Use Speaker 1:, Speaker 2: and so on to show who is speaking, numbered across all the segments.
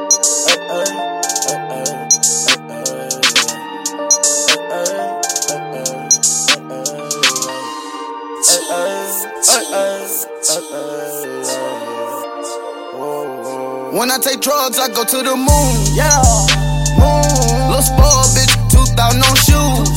Speaker 1: When I take drugs, I go to the moon.
Speaker 2: Yeah, moon.
Speaker 1: Little spoiled bitch, 2,000 on shoes.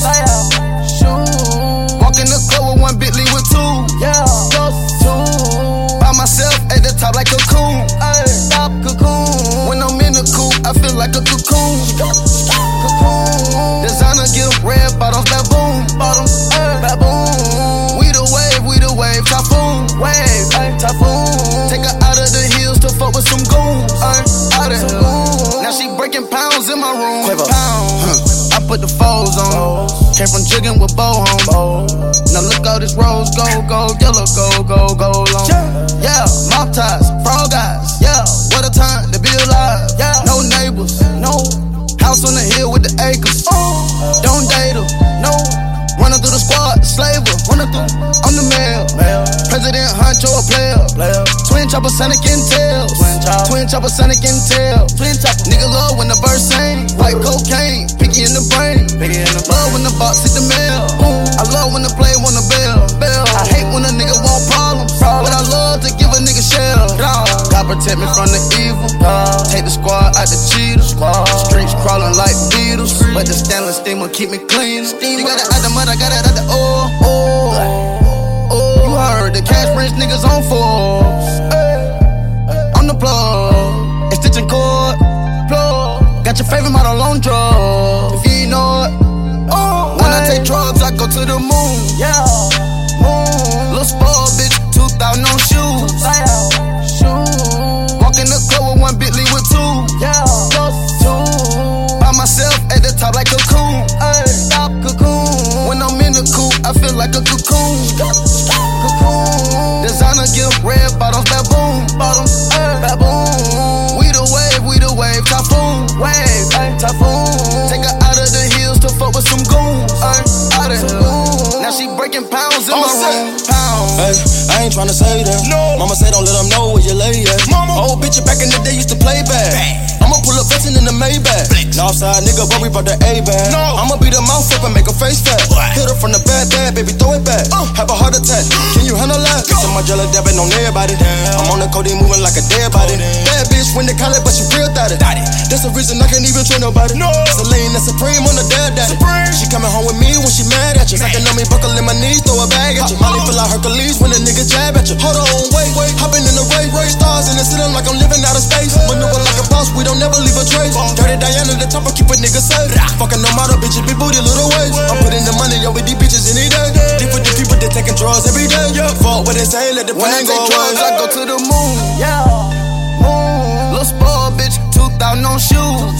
Speaker 1: Walk in the club with one Bentley with two.
Speaker 2: Yeah, those two.
Speaker 1: By myself at the top like a cocoon.
Speaker 2: Stop cocoon.
Speaker 1: When I'm in the coop, I feel like a cocoon.
Speaker 2: Cocoon.
Speaker 1: Designer gift, red bottoms, baboon.
Speaker 2: Baboon.
Speaker 1: We the wave, typhoon.
Speaker 2: Wave, typhoon.
Speaker 1: Take her out of the hills to fuck with some goons. Out of here. Now she breaking pounds in my room. Pounds. I put the foes on. Came from jigging with Bo home. Now look all this rose gold, yellow gold on. Yeah, mop ties, frog eyes. Yeah, what a time to be alive.
Speaker 2: Yeah,
Speaker 1: no neighbors,
Speaker 2: no
Speaker 1: house on the hill with the acres. Don't date her,
Speaker 2: no.
Speaker 1: Running through the squad, slaver. Running through, I'm the mail. President Huncho, a player. Twin chopper, Sonic and Tails. Twin chopper, Sonic and Tails. Nigga love when the verse sing. White cocaine, picky in the brain. Love when the box hit the mail. I love when the play want the bell. I hate when a nigga want problems, but I love to give a nigga shell. God protect me from the evil. Take the squad out the cheaters. Streets crawling like beetles, but the stainless steamer keep me clean. You got it out the mud, I got it out the oil. You heard the cash French niggas on Forbes. On the plug, it's stitching cord. Got your favorite model on drugs. If you ain't know it, when I take drugs, I go to the moon.
Speaker 2: Yeah, moon.
Speaker 1: Little spoiled bitch, 2,000 on shoes. Walk in the club with one Bentley with two.
Speaker 2: Yeah, those two.
Speaker 1: By myself at the top like a cocoon.
Speaker 2: Stop cocoon.
Speaker 1: When I'm in the coop, I feel like a cocoon.
Speaker 2: Cocoon.
Speaker 1: Designer gift, red bottoms, baboon.
Speaker 2: Baboon.
Speaker 1: We the wave, typhoon.
Speaker 2: Wave, typhoon.
Speaker 1: Take her out of the hills to fuck with some goons. Out of here. Now she breaking pounds in my room.
Speaker 3: Hey, I ain't tryna say that. No. Mama said don't let them know where you lay at. Old bitch back in the day used to play bad. I'ma pull up flexing in the Maybach. Northside nigga, but we brought the A-bag. I'ma beat her mouth up and make her face fat. Hit her from the bad, baby, throw it back. Have a heart attack, can you handle that? Some my jelly dabbing on everybody. I'm on the codeine moving like a dead body. Bad bitch when they call it, but she real thotty. That's the reason I can't even trust nobody. Celine and Supreme on the dad daddy. She coming home with me when she mad at you. Sucking on me, buckle in my knees, throw a bag at you. Molly feel like Hercules when a nigga jab at you. Hold on, wait, hopping in the ray, stars in the ceiling like I'm living out of space. Maneuver like a boss, we don't never leave a trace. Dirty Diana, the top, I keep a nigga safe. Fucking no matter, bitches, big booty, little waist. I'm putting the money over these bitches any day. Deep with the people that taking drugs every day. Fuck what they say, let the
Speaker 1: when I
Speaker 3: pain
Speaker 1: take
Speaker 3: go
Speaker 1: drugs,
Speaker 3: away.
Speaker 1: I go to the moon.
Speaker 2: Yeah, moon.
Speaker 1: Little spoiled bitch, 2,000 on shoes.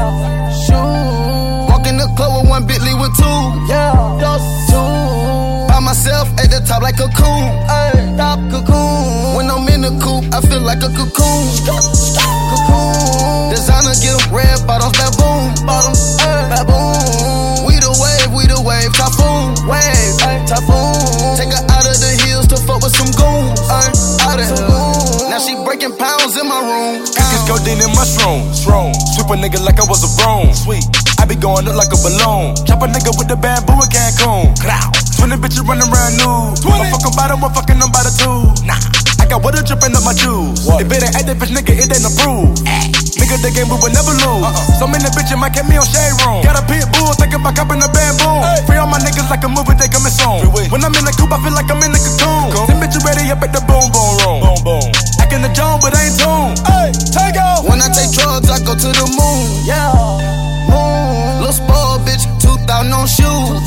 Speaker 1: Walk in the club with one Bentley with two.
Speaker 2: Yeah, those two.
Speaker 1: By myself at the top like a cocoon.
Speaker 2: Stop cocoon.
Speaker 1: When I'm in the coop, I feel like a cocoon.
Speaker 2: Cocoon.
Speaker 1: Designer gift, red bottoms, baboon.
Speaker 2: Baboon.
Speaker 1: We the wave, typhoon.
Speaker 2: Wave, typhoon.
Speaker 1: Take her out of the hills to fuck with some goons. Out of here. Now she breaking pounds in my room.
Speaker 4: Cookies, codeine, and mushrooms. Sweep a nigga like I was a broom. Sweet. I be going up like a balloon. Chop a nigga with the bamboo in Cancun. 20 bitches running around nude. I'm fucking by them, I'm fucking them by the two. Nah, I got water dripping up my shoes. If it ain't active, nigga, it ain't approved. Nigga, the game we will never lose. So many bitches might catch me on shade room. Got a pit bull, thinking about copping a bamboo. Free all my niggas like a movie, they coming soon. When I'm in the coop, I feel like I'm in the cocoon. Them bitches ready up at the boom room. Acting the Jones, but I ain't tuned. Hey, take off.
Speaker 1: When I take drugs, I go to the moon.
Speaker 2: Yeah, moon.
Speaker 1: Little spoiled bitch, 2,000 on shoes.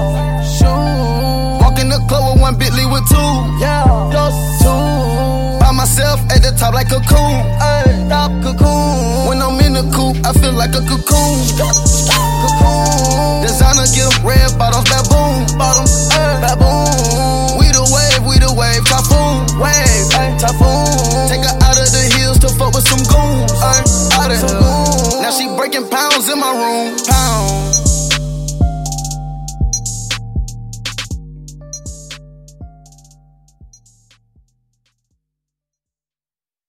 Speaker 1: Walk in the club with one Bentley with two.
Speaker 2: Yeah, those two.
Speaker 1: By myself at the top like a cocoon.
Speaker 2: Stop cocoon.
Speaker 1: When I'm in the coop, I feel like a cocoon.
Speaker 2: Cocoon.
Speaker 1: Designer gift, red bottoms, baboon.
Speaker 2: Baboon.
Speaker 1: We the wave, typhoon.
Speaker 2: Wave, typhoon.
Speaker 1: Take her out of the hills to fuck with some goons. Out of here. Now she breaking pounds in my room.